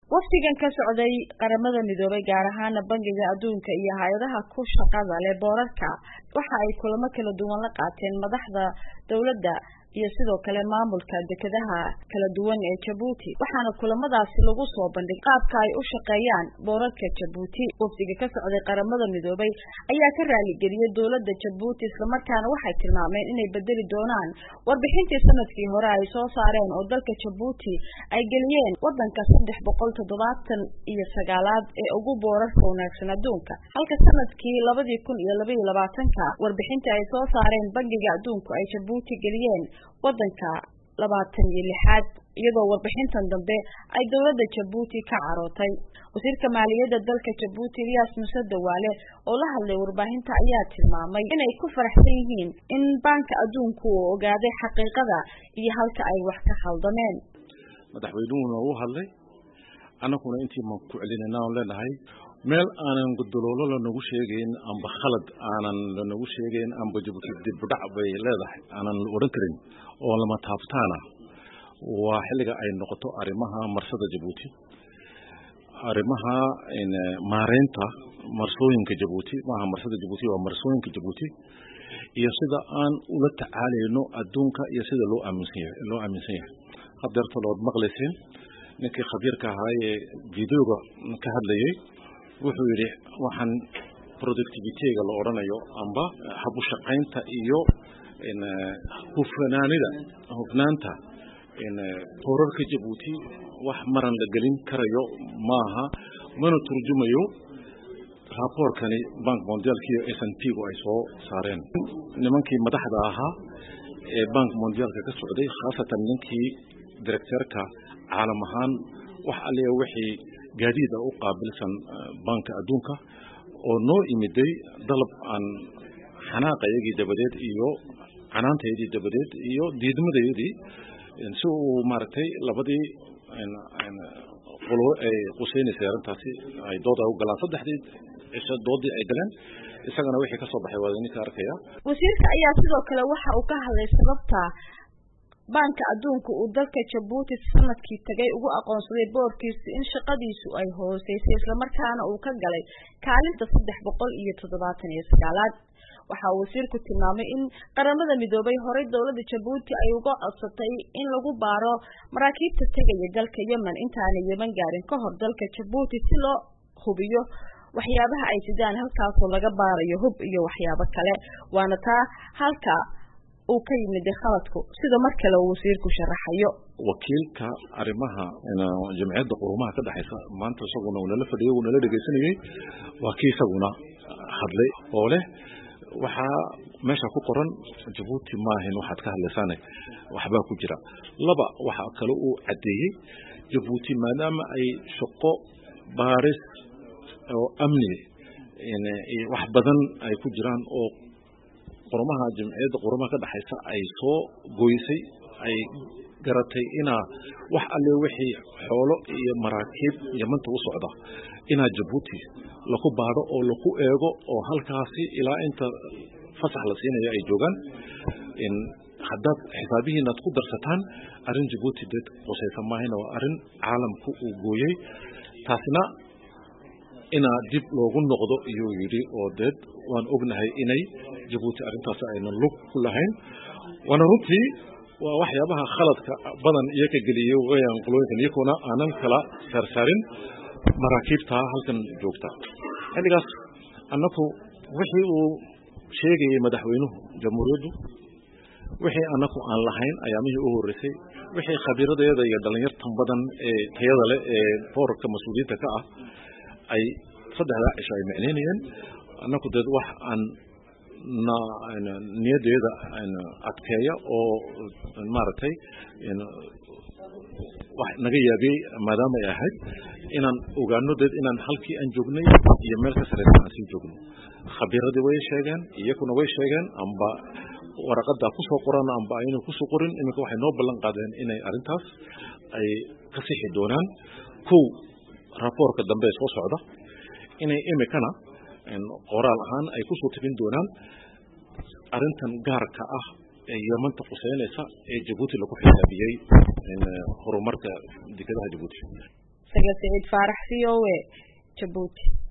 wafdigan ka socday qaramada midoobay gaar ahaan bangiga adduunka iyo hay'adaha ku shaqada leh boorarka waxa ay kulamo kala duwan la qaateen madaxda dawladda iyo sidoo kale maamulka dekedaha kala duwan ee Djibouti waxaana kulamadaasi lagu soo bandhigay qaabka ay u shaqeeyaan boorarka Djibouti wafdiga ka socday qaramada midoobay ayaa ka raali geliyay dawladda Djibouti isla markaana waxay tilmaameen inay bedeli doonaan warbixintii sanadkii hore ay soo saareen oo dalka Djibouti ay geliyeen wadanka 379 ee ugu boorarka wanaagsan adduunka halka sanadkii 2022 warbixintii ay soo saareen bangiga adduunka ay Djibouti geliyeen wadanka 26 iyadoo warbixintan dambe ay dawladda Djibouti ka carootay wasiirka maaliyadda dalka Djibouti Ilyas Muuse Dawaale oo la hadlay warbaahinta ayaa tilmaamay inay ku faraxsan yihiin in banka adduunku uu ogaaday xaqiiqada iyo halka ay wax ka khaldameen madaxweynuhu uu hadlay anaguna intii ma ku celinayna oo leenahay meel aanan gudoloolo la nagu sheegeen amba khalad aanan la nagu sheegeen amba Djibouti dib u dhac bay leedahay aanan oran karin oo lama taabtaana waa xilliga ay noqoto arimaha marsada Djibouti arimaha in maareynta marsooyinka Djibouti maaha marsada Djibouti waa marsooyinka Djibouti iyo sida aan ula tacaaleyno adduunka iyo sida loo aaminsan yahay hadeerto loo maqlayeen ninkii khabiirka ahaa ee videoga ka hadlayay wuxuu yiri waxaan productivity-ga la oranayo amba habu shaqaynta iyo in hufnaanta in boorarka Djibouti wax maran la gelin karayo maaha mana turjumayo raporkani Bank Mondial iyo S&P oo ay soo saareen nimankii madaxda ahaa ee Bank Mondial ka socday khaasatan ninkii directorka caalam ahaan wax aliya wixii gaadiida u qaabilsan banka adduunka oo noo imiday dalab aan xanaaqayagii dabadeed iyo canaanteedii dabadeed iyo diidmadeedii si uu maartay labadii qolo ay quseynayeen arintaasi ay dood u galaan saddexdii doodii ay galeen isagana wixii ka soo baxay waa ninka arkaya wasiirka ayaa sidoo kale waxa uu ka hadlay sababta banka adduunku uu dalka Djibouti sanadkii tagay ugu aqoonsaday boorkiisa in shaqadiisu ay hooseysay isla markaana uu ka galay kaalinta 379 waxa uu wasiirku tilmaamay in qaramada midoobay hore dawladda Djibouti ay uga codsatay in lagu baaro maraakiibta tagaya dalka Yemen intaanay Yemen gaarin ka hor dalka Djibouti si loo hubiyo waxyaabaha ay sidaan halkaas oo laga baarayo hub iyo waxyaabo kale waana taa halka uu ka yimid khaladku sida markale uu wasiirku sharaxayo wakiilka arimaha jamciyadda qurumaha ka dhaxaysa maanta isaguna uu la fadhiyo uu la dhageysanayay wakiilkuna hadlay oo leh waxa meesha ku qoran Djibouti ma ahayn waxaad ka hadlaysaan waxba ku jira laba waxa kale uu cadeeyay Djibouti maadaama ay shaqo baaris oo amni wax badan ay ku jiraan oo qurumaha jamciyadda qurumaha ka dhaxaysa ay soo gooysay ay garatay ina wax alle wixii xoolo iyo maraakiib Yemanta u socda ina Djibouti lagu baaro oo lagu eego oo halkaasi ilaa inta fasax la siinayo ay joogan in hadad xisaabihiina ku darsataan arin Djibouti dad qosaysan maahina waa arin caalamku uu gooyay taasina ina dib loogu noqdo iyo yiri oo dad waan ognahay inay Djibouti arintaas ayna lug ku lahayn wana runtii waa waxyaabaha khaladka badan iyo ka galiyay weeyaan qolooyinkan iyaguna aanan kala sarsaarin maraakiibta halkan joogta xilligaas annagu wixii uu sheegay madaxweynuhu jamhuuriyaddu wixii annagu aan lahayn ayaamihii u horeysay wixii khabiiradeeda iyo dhalinyartan badan ee tayada leh ee boorka mas'uuliyadda ka ah ay saddexda cisho ay macneynayeen annagu dad wax aan niyadeeda adkeeya oo maartay wax naga yaabay maadaama ay ahayd inaan ogaano dad inaan halkii aan joognay iyo meel ka sareysan aan sii joogno khabiiradii way sheegeen iyaguna way sheegeen amba waraqada ku soo qoran amba aynu ku soo qorin iminka waxay noo ballan qaadeen inay arintaas ay ka sixi doonaan raporka dambe soo socda inay imikana qoraal ahaan ay ku soo tabin doonaan arintan gaarka ah ee Yemanta quseynaysa ee Djibouti lagu xisaabiyay horumarka dekedaha Djibouti Sagal Saciid Faarax VOA Djibouti.